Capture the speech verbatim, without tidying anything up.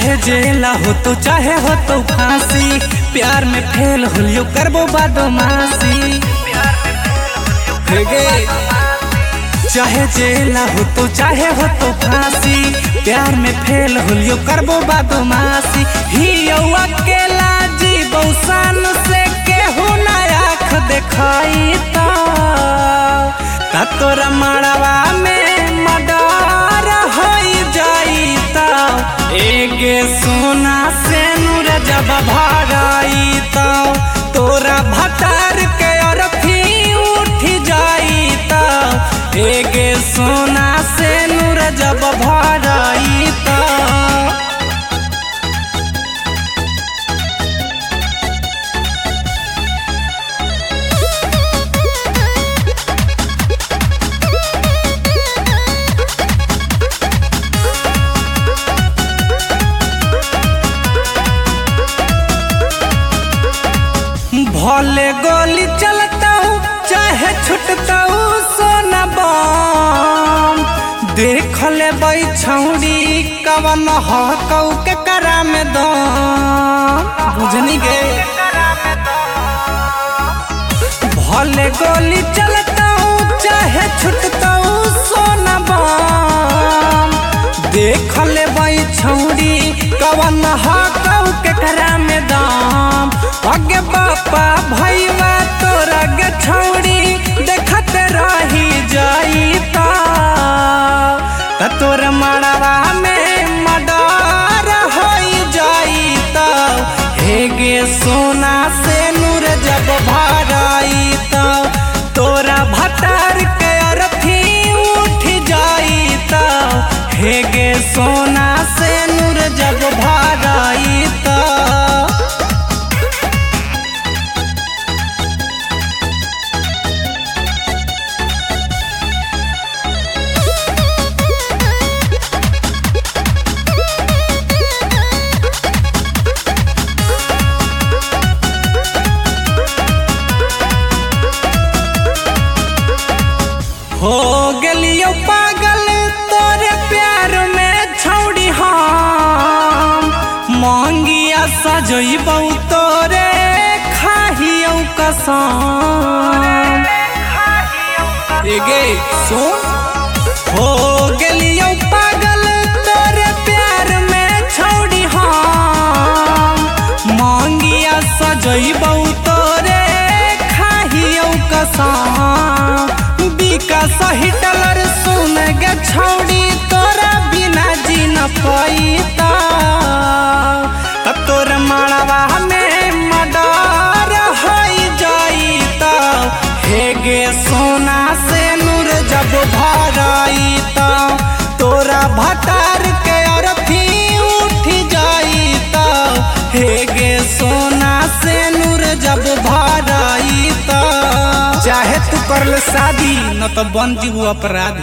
चाहे जेला हो तो चाहे हो तो फांसी, प्यार में फेल होलियो करबो बदमाशी। चाहे जेला हो तो चाहे हो तो फांसी, प्यार में फेल होलियो करबो बदमाशी। ही अकेला जीवो सन से केहू ना आँख देखाई ता तोरा मड़वा में मर्डर होई जाई ता एगे सोना से नूर जब भराई ता तोरा भटार के अरथी उठ जाई ता एगे सोना से नूर जब भराई ता। भले गोली चलता हूँ चाहे छुटता हूँ सोना बम, देख ले बई छौड़ी कवन हकौ के करा में दम, बुझनी गे। भले गोली चलता हूँ चाहे छुटता हूँ सोना बम, देख ले बई छौड़ी कवन हकौ के करा में दम। अगे बापा भैया तोरा गे छौड़ी देखत रही जाईता त तोर मड़वा में मर्डर होई जाईता हेगे सोना से नूर जब भराईता तोरा भटार के अरथी उठ जाईता हेगे सोना से नूर जब भराईता। हो गलियो पागल तोरे प्यार में छौड़ी हम, मांगिया सजइबौ तोरे खाहियौ कसम। एगे सुन हो गलियो पागल तोरे प्यार में छौड़ी हम, मांगिया सजइबौ तोरे खाहियौ कसम। का सही डलर सुन गे छौड़ी तोरा बिना जी न पाईता तोर मड़वा में मर्डर होई जाईता हेगे सोना से नूर जब भराईता तोरा भटार के अरथी उठ जाईता हेगे सोना से नूर जब भराईता। चाहे तू कर ले शादी न तो बन जीव अपराधी।